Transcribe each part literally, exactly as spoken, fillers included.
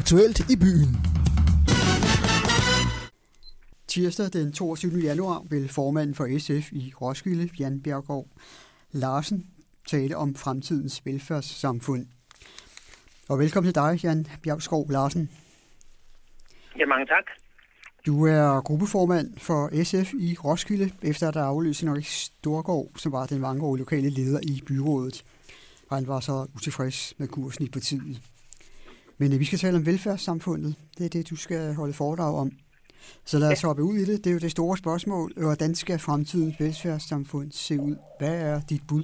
aktuelt i byen. Tirsdag den toogtyvende januar vil formanden for S F i Roskilde, Jan Bjergskov Larsen, tale om fremtidens velfærdssamfund. Og velkommen til dig, Jan Bjergskov Larsen. Ja, mange tak. Du er gruppeformand for S F i Roskilde, efter at der afløste Henrik Storgård, som var den mangeårige lokale leder i byrådet. Og han var så utilfreds med kursen i partiet. Men vi skal tale om velfærdssamfundet. Det er det, du skal holde foredrag om. Så lad os hoppe ud i det. Det er jo det store spørgsmål. Hvordan skal fremtidens velfærdssamfund se ud? Hvad er dit bud?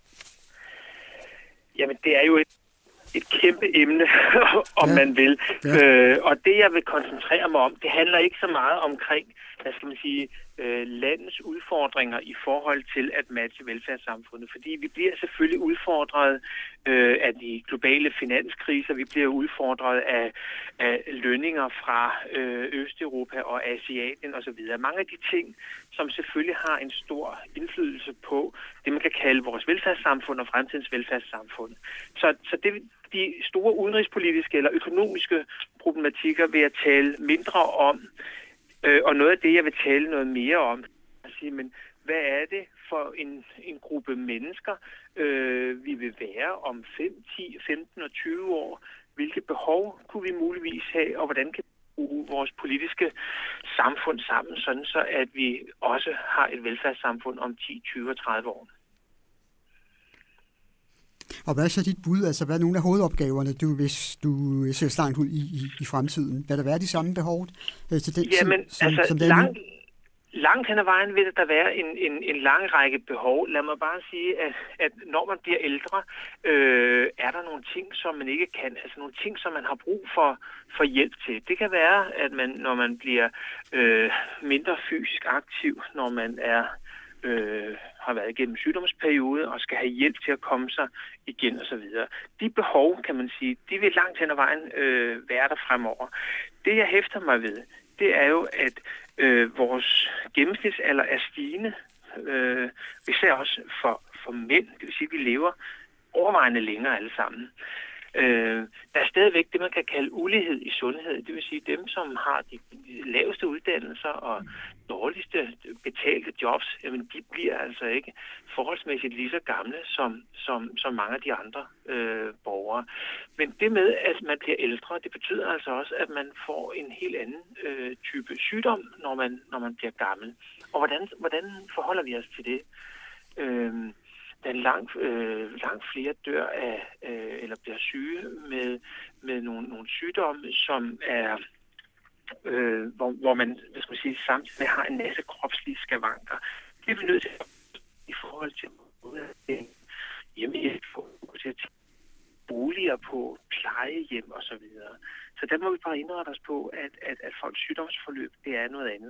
Jamen, det er jo et, et kæmpe emne, om ja. man vil. Ja. Øh, og det, jeg vil koncentrere mig om, det handler ikke så meget omkring, hvad skal man sige, øh, landets udfordringer i forhold til at matche velfærdssamfundet. Fordi vi bliver selvfølgelig udfordret øh, af de globale finanskriser, vi bliver udfordret af, af lønninger fra øh, Østeuropa og Asien osv. Mange af de ting, som selvfølgelig har en stor indflydelse på det, man kan kalde vores velfærdssamfund og fremtidens velfærdssamfund. Så, så det, de store udenrigspolitiske eller økonomiske problematikker vil jeg tale mindre om. Øh, og noget af det, jeg vil tale noget mere om, at sige, men hvad er det for en, en gruppe mennesker, øh, vi vil være om fem, ti, femten og tyve år? Hvilke behov kunne vi muligvis have, og hvordan kan vi bruge vores politiske samfund sammen, sådan så at vi også har et velfærdssamfund om ti, tyve og tredive år? Og hvad er så dit bud? Altså, hvad er nogle af hovedopgaverne, du, hvis du ser langt ud i, i, i fremtiden? Vil der være de samme behov øh, til den Jamen, tid, som, altså, som den langt, langt hen ad vejen vil der være en, en, en lang række behov. Lad mig bare sige, at, at når man bliver ældre, øh, er der nogle ting, som man ikke kan. Altså nogle ting, som man har brug for, for hjælp til. Det kan være, at man, når man bliver øh, mindre fysisk aktiv, når man er... Øh, har været igennem sygdomsperiode og skal have hjælp til at komme sig igen osv. De behov, kan man sige, de vil langt hen ad vejen øh, være der fremover. Det, jeg hæfter mig ved, det er jo, at øh, vores gennemsnitsalder er stigende. Øh, især også for, for mænd. Det vil sige, at vi lever overvejende længere alle sammen. Øh, der er stadigvæk det, man kan kalde ulighed i sundhed. Det vil sige, dem, som har de laveste uddannelser og dårligste betalte jobs, jamen, de bliver altså ikke forholdsmæssigt lige så gamle som, som, som mange af de andre øh, borgere. Men det med, at man bliver ældre, det betyder altså også, at man får en helt anden øh, type sygdom, når man, når man bliver gammel. Og hvordan, hvordan forholder vi os til det? Øh, Der er langt, øh, langt flere dør af, øh, eller bliver syge med, med nogle, nogle sygdomme, som er, øh, hvor, hvor man, hvad skal man sige, samtidig har en masse kropslige skavanker. Det er vi nødt til i forhold til hjemmehjælp, til boliger på plejehjem osv. Så der må vi bare indrette os på, at, at, at folks sygdomsforløb, det er noget andet.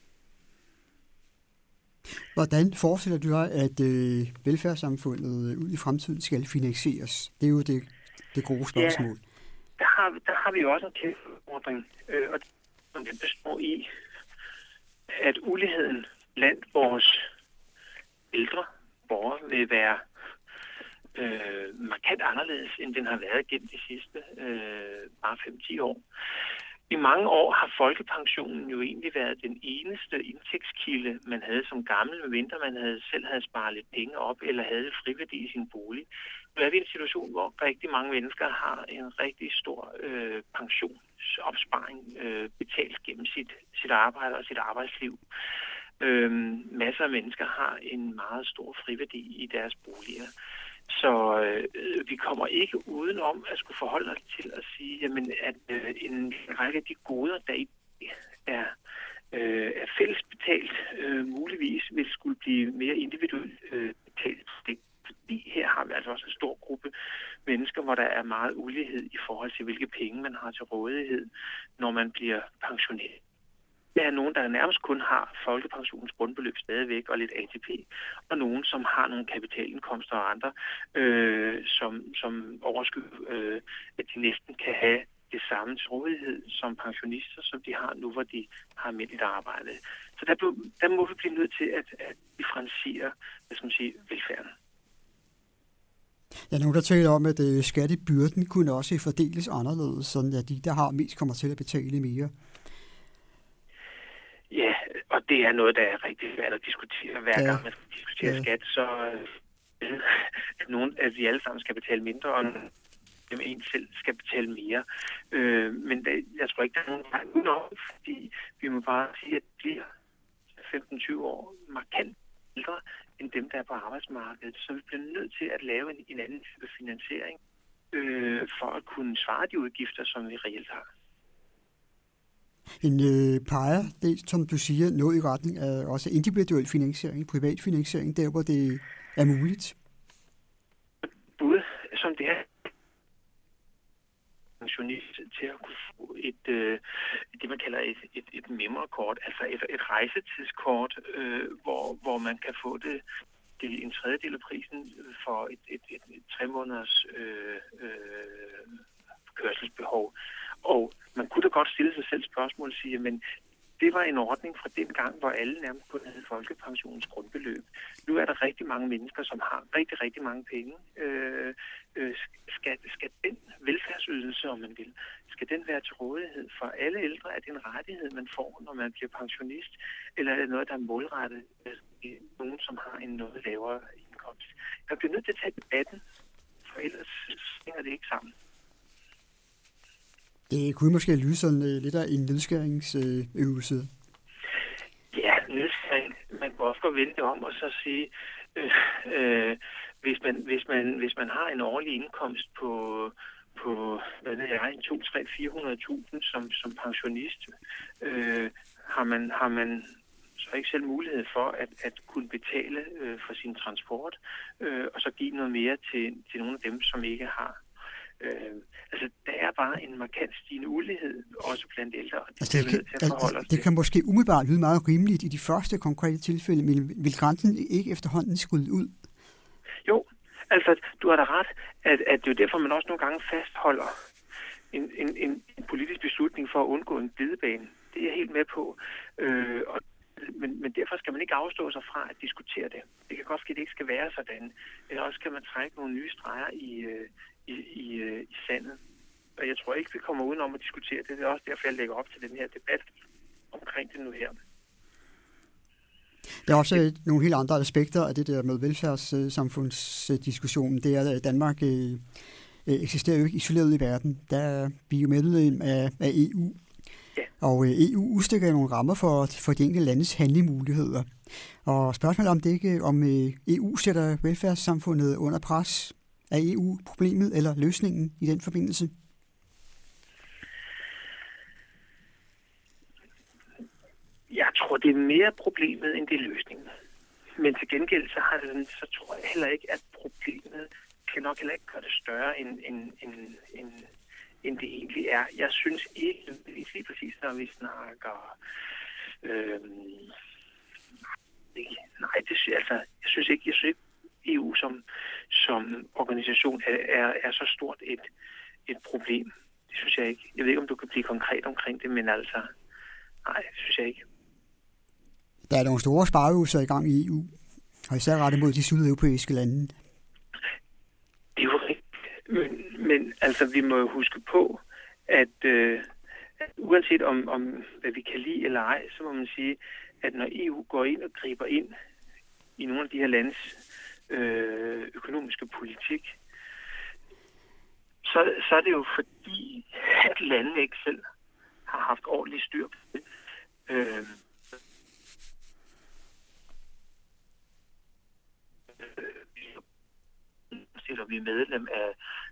Hvordan forestiller du dig, at øh, velfærdssamfundet ud i fremtiden skal finansieres? Det er jo det, det gode spørgsmål. Ja, der har, der har vi jo også en kæmpe udfordring, øh, og det består i, at uligheden blandt vores ældre borgere vil være øh, markant anderledes, end den har været gennem de sidste øh, bare fem til ti år. I mange år har folkepensionen jo egentlig været den eneste indtægtskilde, man havde som gammel, medmindre man havde, selv havde sparet lidt penge op eller havde friværdi i sin bolig. Nu er vi i en situation, hvor rigtig mange mennesker har en rigtig stor øh, pensionsopsparing øh, betalt gennem sit, sit arbejde og sit arbejdsliv. Øh, masser af mennesker har en meget stor friværdi i deres boliger. Så øh, vi kommer ikke udenom at skulle forholde os til at sige, jamen, at øh, en række af de goder, der i er, øh, er fælles betalt, øh, muligvis vil skulle blive mere individuelt øh, betalt. Fordi her har vi altså også en stor gruppe mennesker, hvor der er meget ulighed i forhold til, hvilke penge man har til rådighed, når man bliver pensioneret. Der er nogen, der nærmest kun har folkepensionens grundbeløb stadigvæk og lidt A T P, og nogen, som har nogle kapitalindkomster og andre, øh, som, som overskygger, øh, at de næsten kan have det samme til rådighed som pensionister, som de har nu, hvor de har almindeligt arbejde. Så der, blev, der må vi blive nødt til at, at differentiere, hvad skal man sige, velfærden. Ja, nogen der taler om, at øh, skattebyrden kunne også fordeles anderledes, sådan at de, der har mest, kommer til at betale mere. Ja, og det er noget, der er rigtig svært at diskutere. Hver ja. gang man diskuterer ja. skat, så øh, at, nogen, at vi alle sammen skal betale mindre, og dem en selv skal betale mere. Øh, men det, jeg tror ikke, der er nogen vej udenom, fordi vi må bare sige, at det bliver femten til tyve år markant ældre end dem, der er på arbejdsmarkedet. Så vi bliver nødt til at lave en, en anden type finansiering øh, for at kunne svare de udgifter, som vi reelt har. En øh, peger, det som du siger, noget i retning af også individuel finansiering, privat finansiering, der hvor det er muligt? Både som det er pensionist til at kunne få et, øh, det man kalder et, et, et memorkort, altså et, et rejsetidskort, øh, hvor, hvor man kan få det, det en tredjedel af prisen for et, et, et, et tre måneders øh, øh, kørselsbehov. Og man kunne da godt stille sig selv spørgsmål og sige, men det var en ordning fra den gang, hvor alle nærmest kun havde folkepensionens grundbeløb. Nu er der rigtig mange mennesker, som har rigtig, rigtig mange penge. Øh, øh, skal, skal den velfærdsydelse, om man vil, skal den være til rådighed for alle ældre? Er det en rettighed, man får, når man bliver pensionist? Eller er det noget, der er målrettet øh, nogen, som har en noget lavere indkomst? Jeg bliver nødt til at tage debatten, for ellers hænger det ikke sammen. Det kunne måske lyde sådan uh, lidt af en nedskæringsøvelse. Uh, ja, nedskæring. Man kan også godt vende det om og så sige, øh, øh, hvis, man, hvis, man, hvis man har en årlig indkomst på, på hvad ved jeg, to, tre, fire hundrede tusind som, som pensionist, øh, har, man, har man så ikke selv mulighed for at, at kunne betale øh, for sin transport, øh, og så give noget mere til, til nogle af dem, som ikke har. Øh, altså, der er bare en markant stigende ulighed, også blandt ældre, og det, altså, det, kan, til at altså, det kan måske umiddelbart lyde meget rimeligt i de første konkrete tilfælde, men vil grænsen ikke efterhånden skulle ud? Jo, altså, du har da ret, at, at det er jo derfor, man også nogle gange fastholder en, en, en politisk beslutning for at undgå en glidebane. Det er jeg helt med på. Øh, og, men, men derfor skal man ikke afstå sig fra at diskutere det. Det kan godt ske, at det ikke skal være sådan. Eller også kan man trække nogle nye streger i øh, I, i, i sandet. Og jeg tror ikke, vi kommer udenom at diskutere det. Det er også derfor, jeg lægger op til den her debat omkring det nu her. Der er også nogle helt andre aspekter af det der med velfærdssamfundsdiskussionen. Det er, at Danmark øh, eksisterer jo ikke isoleret i verden. Der er vi jo medlem af, af E U. Ja. Og øh, E U udstikker nogle rammer for, for de enkelte landes handlemuligheder. Og spørgsmålet om det ikke, om øh, E U sætter velfærdssamfundet under pres. Er E U problemet eller løsningen i den forbindelse? Jeg tror, det er mere problemet, end det er løsningen. Men til gengæld, så, har det, så tror jeg heller ikke, at problemet kan nok heller ikke gøre det større, end, end, end, end, end det egentlig er. Jeg synes ikke, lige præcis når vi snakker... Øh, nej, det, altså, jeg synes ikke, jeg synes ikke, E U som, som organisation er, er, er så stort et, et problem. Det synes jeg ikke. Jeg ved ikke, om du kan blive konkret omkring det, men altså, nej, det synes jeg ikke. Der er nogle store spareøvelser i gang i E U, og især rettet mod de sydeuropæiske lande. Det er jo rigtigt. Men, men altså, vi må jo huske på, at, øh, at uanset om, om, hvad vi kan lide eller ej, så må man sige, at når E U går ind og griber ind i nogle af de her landes økonomiske politik, så, så er det jo fordi, at landene ikke selv har haft ordentligt styr på det. Øh, så vi er medlem af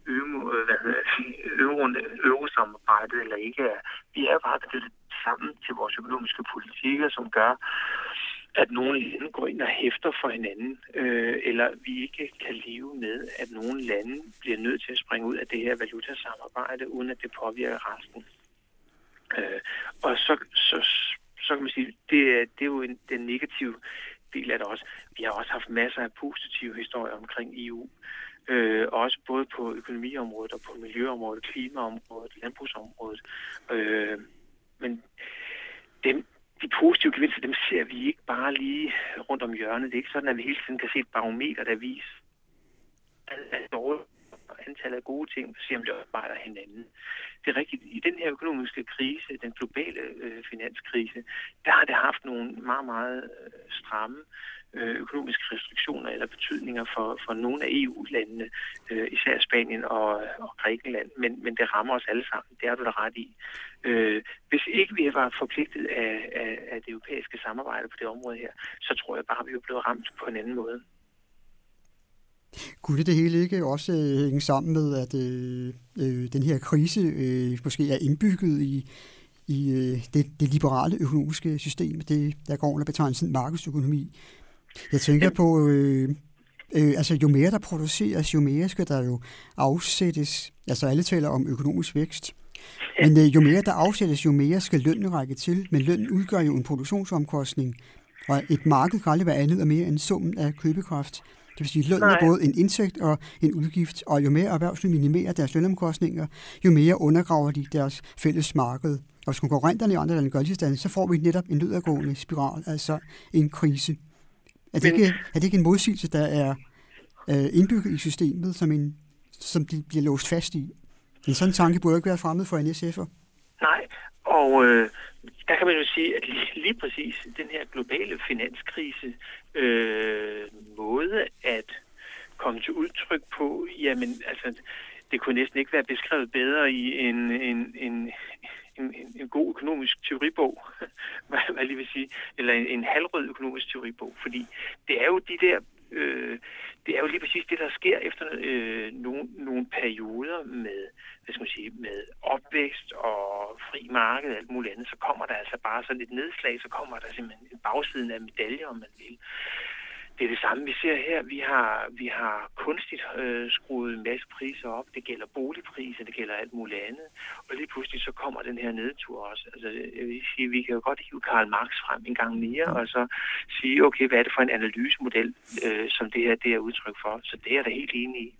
eurosamarbejdet eller ikke er. Vi er bare knyttet sammen til vores økonomiske politikker, som gør, at nogle lande går ind og hæfter for hinanden, øh, eller vi ikke kan leve med, at nogle lande bliver nødt til at springe ud af det her valutasamarbejde, uden at det påvirker resten. Øh, og så, så, så kan man sige, det er, det er jo en, den negative del af det også. Vi har også haft masser af positive historier omkring E U, øh, også både på økonomiområdet og på miljøområdet, klimaområdet, landbrugsområdet. Øh, men dem De positive gevinster, dem ser vi ikke bare lige rundt om hjørnet. Det er ikke sådan, at vi hele tiden kan se et barometer, der viser, at antallet af gode ting, og se om det oparbejder hinanden. Det er rigtigt. I den her økonomiske krise, den globale øh, finanskrise, der har det haft nogle meget, meget øh, stramme øh, økonomiske restriktioner eller betydninger for, for nogle af E U-landene, øh, især Spanien og, og Grækenland, men, men det rammer os alle sammen. Det er du da ret i. Øh, hvis ikke vi var forpligtet af, af, af det europæiske samarbejde på det område her, så tror jeg bare, at vi er blevet ramt på en anden måde. Kunne det hele ikke også øh, hænge sammen med, at øh, øh, den her krise øh, måske er indbygget i, i øh, det, det liberale økonomiske system, det der går under betegnelsen markedsøkonomi? Jeg tænker på, øh, øh, altså jo mere der produceres, jo mere skal der jo afsættes. Altså alle taler om økonomisk vækst. Men øh, jo mere der afsættes, jo mere skal lønnen række til. Men lønnen udgør jo en produktionsomkostning, og et marked kan aldrig være andet og mere end summen af købekraft. Det vil sige, løn er både en indtægt og en udgift, og jo mere erhvervsliv minimerer deres lønomkostninger, jo mere undergraver de deres fælles marked. Og hvis konkurrenterne i andre lande gør det, så får vi netop en nedadgående spiral, altså en krise. Er det, Men, ikke, er det ikke en modsigelse, der er øh, indbygget i systemet, som, en, som de bliver låst fast i? En sådan tanke burde ikke være fremmed for en S F'er. Nej, og øh, der kan man jo sige, at lige, lige præcis den her globale finanskrise øh, måde at komme til udtryk på, jamen altså, det kunne næsten ikke være beskrevet bedre i en, en, en, en, en god økonomisk teoribog, hvad jeg lige vil sige, eller en, en halvrød økonomisk teoribog, fordi det er jo de der Øh, det er jo lige præcis det, der sker efter øh, nogle, nogle perioder med, hvad skal man sige, med opvækst og fri marked og alt muligt andet, så kommer der altså bare sådan et nedslag, så kommer der simpelthen en bagsiden af medaljer, om man vil. Det er det samme, vi ser her. Vi har, vi har kunstigt øh, skruet en masse priser op. Det gælder boligpriser, det gælder alt muligt andet. Og lige pludselig så kommer den her nedtur også. Altså, jeg vil sige, vi kan jo godt hive Karl Marx frem en gang mere, og så sige, okay, hvad er det for en analysemodel, øh, som det her det er udtryk for. Så det er jeg da helt enig i.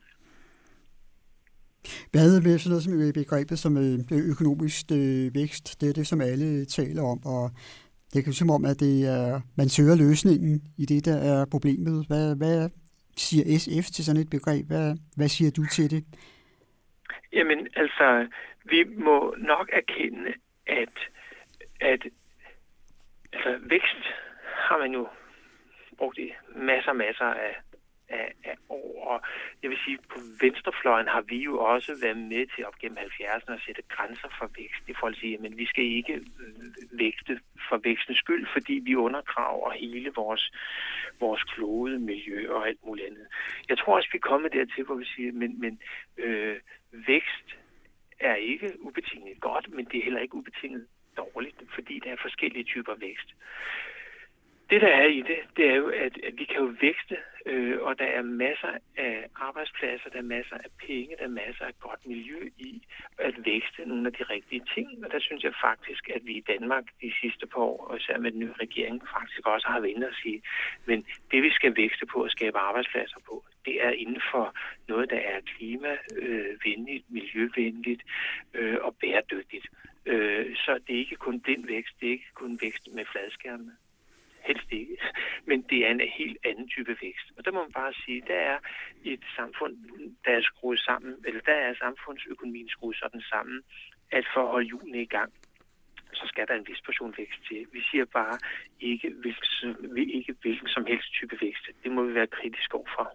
Hvad med sådan noget som begrebet som økonomisk øh, vækst? Det er det, som alle taler om, og det kan jo som om, at det er, man søger løsningen i det, der er problemet. Hvad, hvad siger S F til sådan et begreb? Hvad, hvad siger du til det? Jamen, altså, vi må nok erkende, at, at altså, vækst har man jo brugt i masser og masser af, af, af år. Og jeg vil sige, på venstrefløjen har vi jo også været med til op gennem halvfjerdserne at sætte grænser for vækst. Det får at sige, at vi skal ikke vækste for vækstens skyld, fordi vi undergraver hele vores, vores klode, miljø og alt muligt andet. Jeg tror også, vi er kommet dertil, hvor vi siger, men, men øh, vækst er ikke ubetinget godt, men det er heller ikke ubetinget dårligt, fordi der er forskellige typer vækst. Det, der er i det, det er jo, at, at vi kan jo vækste, øh, og der er masser af arbejdspladser, der er masser af penge, der er masser af godt miljø i at vækste nogle af de rigtige ting. Og der synes jeg faktisk, at vi i Danmark de sidste par år, og især med den nye regering, faktisk også har vendt at sige, men det vi skal vækste på og skabe arbejdspladser på, det er inden for noget, der er klimavenligt, miljøvenligt øh, og bæredygtigt. Øh, så det er ikke kun den vækst, det er ikke kun vækst med fladskærmene. Helst ikke, men det er en helt anden type vækst. Og der må man bare sige, der er et samfund, der er skruet sammen, eller der er samfundsøkonomien skruet sådan sammen, at for at holde hjulene i gang, så skal der en vis portion vækst til. Vi siger bare ikke hvilken, ikke hvilken som helst type vækst. Det må vi være kritiske overfor.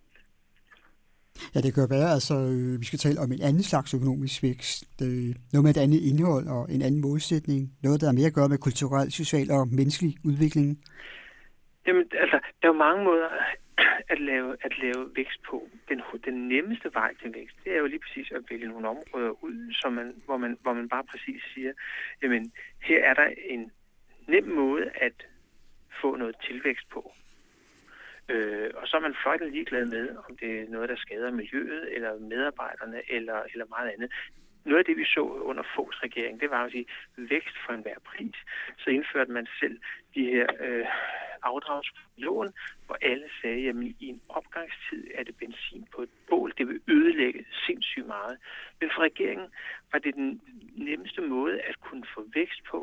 Ja, det kan være, altså øh, vi skal tale om en anden slags økonomisk vækst. Øh, noget med et andet indhold og en anden målsætning. Noget, der er mere at gøre med kulturel, social og menneskelig udvikling. Jamen, altså, der er jo mange måder at lave, at lave vækst på. Den, den nemmeste vej til vækst, det er jo lige præcis at vælge nogle områder ud, som man, hvor, man, hvor man bare præcis siger, jamen, her er der en nem måde at få noget tilvækst på. Øh, og så er man fløjtende ligeglad med, om det er noget, der skader miljøet, eller medarbejderne, eller, eller meget andet. Noget af det, vi så under Foghs regering, det var at sige, vækst for enhver pris. Så indførte man selv de her øh, afdragslån, hvor alle sagde, at i en opgangstid er det benzin på et bål. Det vil ødelægge sindssygt meget. Men for regeringen var det den nemmeste måde at kunne få vækst på,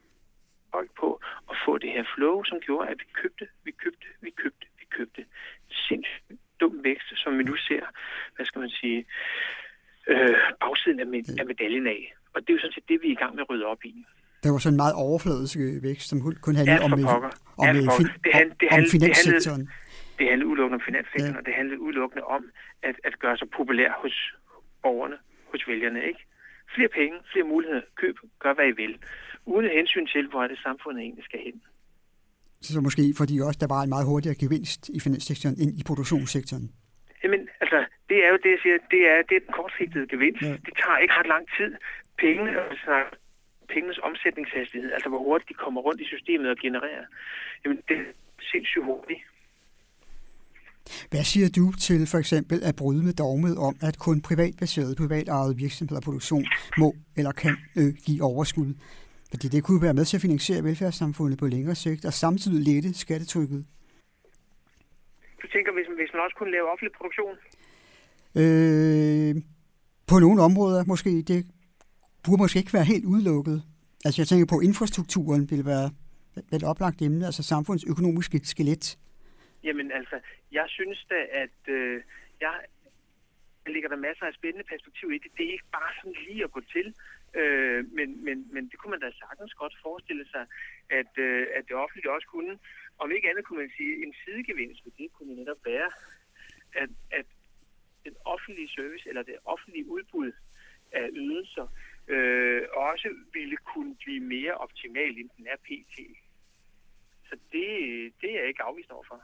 på og få det her flow, som gjorde, at vi købte, vi købte, vi købte, vi købte sindssygt dum vækst, som vi nu ser, hvad skal man sige, øh, bagsiden af, med, af medaljen af. Og det er jo sådan set det, vi er i gang med at rydde op i. Der var sådan en meget overfladisk vækst, som kun handlede om, om, om, det hand, det om handlede, finanssektoren. Det handlede, det handlede udelukkende om finanssektoren, ja. Og det handlede udelukkende om at, at gøre sig populær hos borgerne, hos vælgerne, ikke? Flere penge, flere muligheder, køb, gør hvad I vil. Uden hensyn til, hvor er det samfundet egentlig skal hen. Så måske fordi også der var en meget hurtigere gevinst i finanssektoren end i produktionssektoren. Jamen, altså, det er jo det, jeg siger, det er, det er den kortsigtede gevinst. Ja. Det tager ikke ret lang tid. Pengene, altså, pengenes omsætningshastighed, altså hvor hurtigt de kommer rundt i systemet og genererer, jamen det er sindssygt hurtigt. Hvad siger du til for eksempel at bryde med dogmet om, at kun privatbaseret, privatejet virksomheder og produktion må eller kan øh, give overskud? Fordi det kunne være med til at finansiere velfærdssamfundet på længere sigt og samtidig lette skattetrykket. Du tænker, hvis man, hvis man også kunne lave offentlig produktion? Øh, på nogle områder måske. Det burde måske ikke være helt udelukket. Altså jeg tænker på, at infrastrukturen vil være et oplagt emne, altså samfundsøkonomiske skelet. Jamen altså, jeg synes da, at øh, jeg ligger der masser af spændende perspektiv i det. Det er ikke bare sådan lige at gå til, øh, men, men, men det kunne man da sagtens godt forestille sig, at, øh, at det offentlige også kunne. Om ikke andet kunne man sige, en sidegevinst ved det kunne netop være, at, at den offentlige service eller det offentlige udbud af ydelser øh, også ville kunne blive mere optimal, end den er pt. Så det, det er jeg ikke afvist overfor.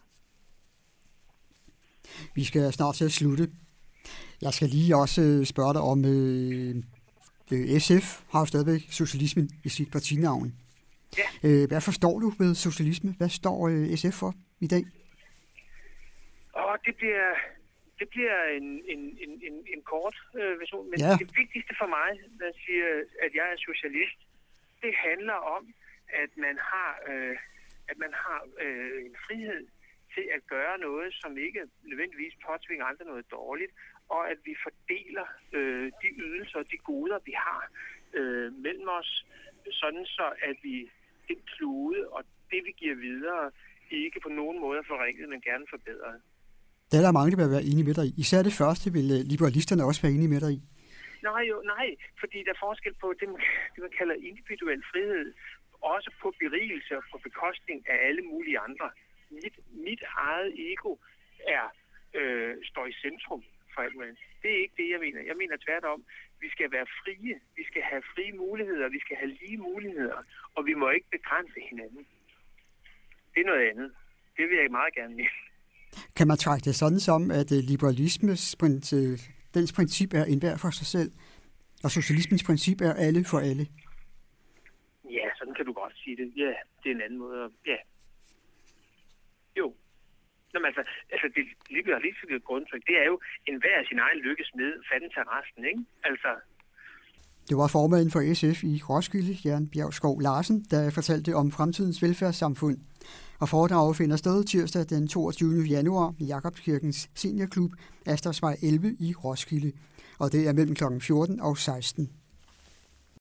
Vi skal snart til at slutte. Jeg skal lige også spørge dig om, øh, S F har jo stadigvæk socialismen i sit partinavn. Ja. Øh, hvad forstår du ved socialisme? Hvad står øh, S F for i dag? Og det bliver, det bliver en, en, en, en, en kort øh, version, men ja. Det vigtigste for mig, når jeg siger, at jeg er socialist, det handler om, at man har, øh, at man har øh, en frihed til at gøre noget, som ikke nødvendigvis påtvinger andre noget dårligt, og at vi fordeler øh, de ydelser og de goder, vi har øh, mellem os, sådan så at vi den klude og det, vi giver videre, ikke på nogen måde er forringet, men gerne forbedret. Det er der mange, der vil være enige med dig i. Især det første vil liberalisterne også være enige med dig i. Nej, jo, nej, fordi der er forskel på det, man, det, man kalder individuel frihed, også på berigelse og på bekostning af alle mulige andre. Mit, mit eget ego er, øh, står i centrum for alt muligt. Det er ikke det, jeg mener. Jeg mener tværtom, vi skal være frie. Vi skal have frie muligheder. Vi skal have lige muligheder. Og vi må ikke begrænse hinanden. Det er noget andet. Det vil jeg meget gerne mene. Kan man trække det sådan som, at liberalismens princip, dens princip er enhver for sig selv, og socialismens princip er alle for alle? Ja, sådan kan du godt sige det. Ja, det er en anden måde. Ja. Jo. Nå, men altså, altså det liberalistiske grundtryk, det er jo enhver af sin egen lykkes med, fanden til resten, ikke? Altså. Det var formanden for S F i Roskilde, Jan Bjergskov Larsen, der fortalte om fremtidens velfærdssamfund. Og foredraget finder sted tirsdag den toogtyvende januar i Jakobskirkens seniorklub, Astersvej elleve i Roskilde. Og det er mellem klokken fjorten og seksten.